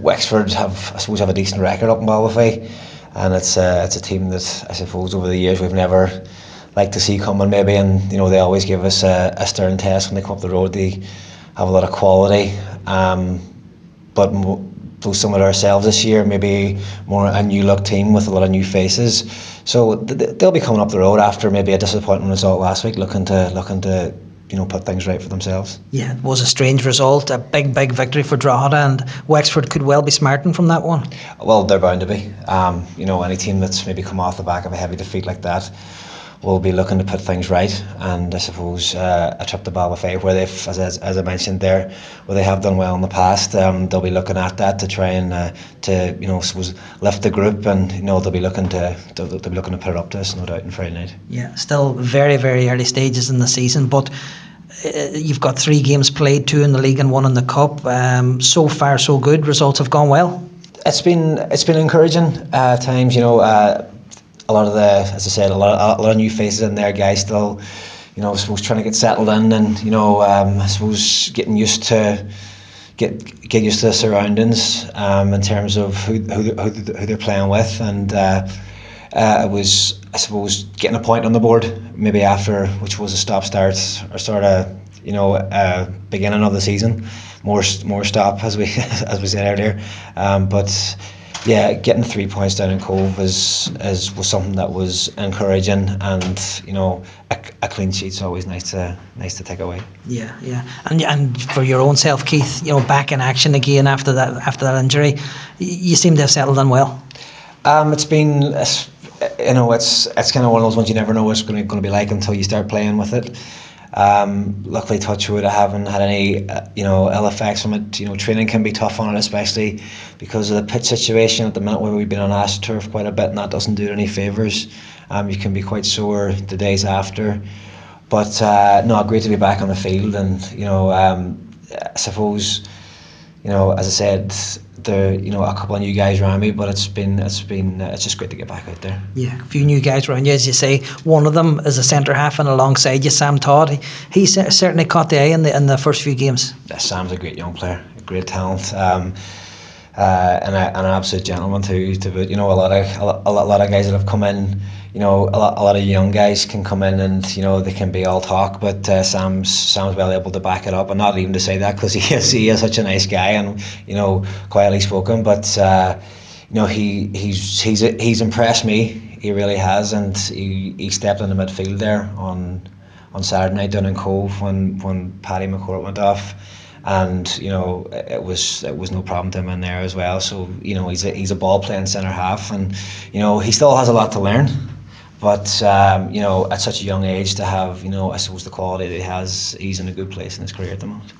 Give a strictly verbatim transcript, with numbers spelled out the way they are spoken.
Wexford have, I suppose, have a decent record up in Ballifay, and it's a, it's a team that I suppose over the years we've never liked to see coming maybe, and you know they always give us a, a stern test when they come up the road. They have a lot of quality, um, but mo- similar to ourselves this year, maybe more a new look team with a lot of new faces. So th- they'll be coming up the road after maybe a disappointing result last week, looking to looking to you know put things right for themselves. Yeah, it was a strange result, a big big victory for Drogheda, and Wexford could well be smarting from that one. Well, they're bound to be. Um, you know, any team that's maybe come off the back of a heavy defeat like that will be looking to put things right, and I suppose uh, a trip to Ballifay where they've, as, as, as I mentioned there, where they have done well in the past, um, they'll be looking at that to try and uh, to you know suppose lift the group, and you know they'll be looking to they'll, they'll be looking to put it up to us, no doubt, on Friday night. Yeah, still very very early stages in the season, but uh, you've got three games played, two in the league and one in the cup. Um, so far so good. Results have gone well. It's been it's been encouraging uh, at times, you know. Uh, a lot of the, as I said, a lot, a lot of new faces in there, guys still, you know, I suppose trying to get settled in, and you know, um, I suppose getting used to get get used to the surroundings um, in terms of who who, who, who they're playing with, and uh, uh, it was, I suppose, getting a point on the board maybe after, which was a stop start or sort of, you know, uh, beginning of the season, more more stop as we as we said earlier, um, but. Yeah, getting three points down in Cove is, is was something that was encouraging, and you know, a, a clean sheet's always nice to nice to take away. Yeah, yeah, and and for your own self, Keith, you know, back in action again after that after that injury, you seem to have settled in well. Um, it's been, it's, you know, it's it's kind of one of those ones you never know what it's going to going to be like until you start playing with it. Um, luckily, touch wood, I haven't had any, uh, you know, ill effects from it. You know, training can be tough on it, especially because of the pitch situation at the minute where we've been on AstroTurf quite a bit, and that doesn't do it any favours. Um, you can be quite sore the days after. But uh, no, great to be back on the field, and you know, um, I suppose, you know, as I said, there, you know, a couple of new guys around me, but it's been, it's been, uh, it's just great to get back out there. Yeah, a few new guys around you, as you say. One of them is a centre half, and alongside you, Sam Todd. He, he certainly caught the eye in the in the first few games. Yeah, Sam's a great young player, a great talent. Um, Uh, and, a, and an absolute gentleman too. To boot, you know, a lot of a lot, a lot of guys that have come in, you know, a lot, a lot of young guys can come in and you know they can be all talk, but uh, Sam's Sam's well able to back it up, and not even to say that because he is he is such a nice guy and you know quietly spoken, but uh, you know he he's he's he's impressed me. He really has, and he, he stepped in the midfield there on on Saturday night down in Cove when when Paddy McCourt went off. And you know it was it was no problem to him in there as well. So you know he's a, he's a ball playing centre half, and you know he still has a lot to learn. But um, you know at such a young age to have you know I suppose the quality that he has, he's in a good place in his career at the moment.